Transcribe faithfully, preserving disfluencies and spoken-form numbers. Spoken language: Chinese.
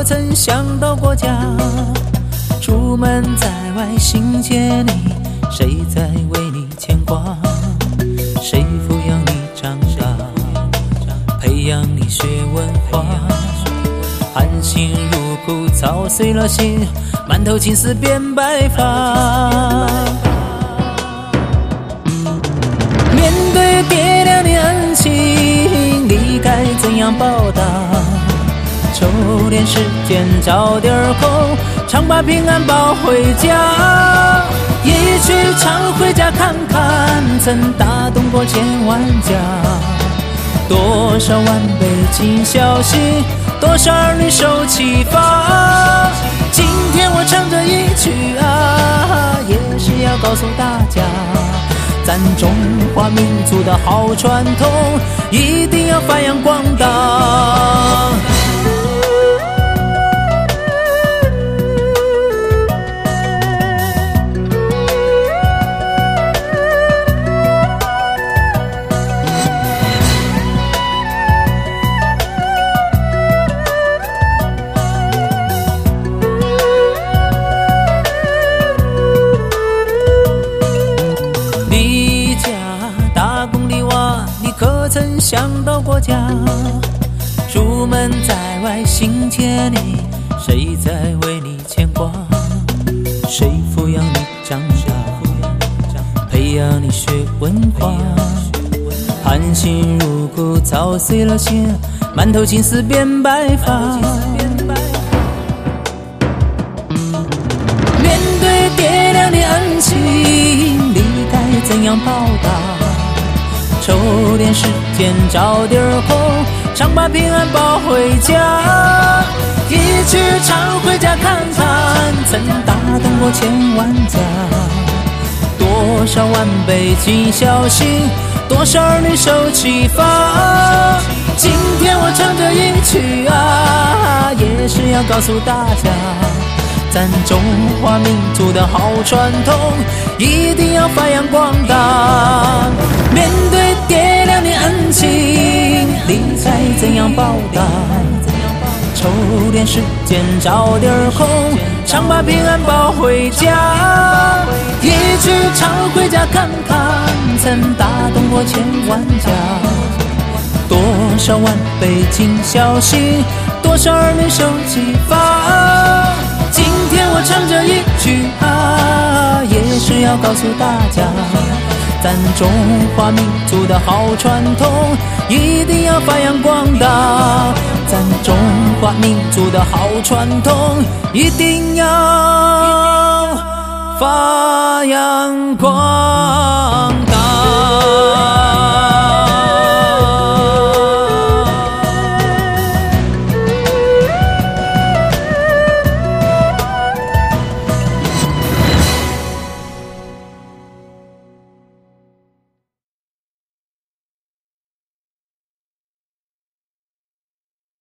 曾想到过家？出门在外心结你，谁在为你牵挂？谁抚养你长大，培养你学文化？含辛茹苦操碎了心，满头青丝变白发。面对爹娘的恩情，你该怎样报答？抽点时间找点空，常把平安抱回家。一曲唱回家看看，曾打动过千万家。多少晚辈尽孝心，多少儿女受启发。今天我唱这一曲啊，也是要告诉大家，咱中华民族的好传统一定要发扬光大。可曾想到过家？出门在外心结你，谁在为你牵挂？谁抚养你长大，培养你学文化？含辛茹苦操碎了心，满头青丝变白发。面对爹娘的恩情，你该怎样报答？抽点时间找点空，常把平安抱回家。一曲唱回家看看，曾打动过千万家。多少晚辈尽孝心，多少儿女受启发。今天我唱这一曲啊，也是要告诉大家，咱中华民族的好传统一定要发扬光大。面对爹娘的恩情，你该怎样报答？抽点时间找点空，常把平安抱回家。一曲唱回家看看，曾打动过千万家。多少晚辈尽孝心，多少儿女受启发。今天我唱这一曲啊，也是要告诉大家，咱中华民族的好传统一定要发扬光大。咱中华民族的好传统一定要发扬光大。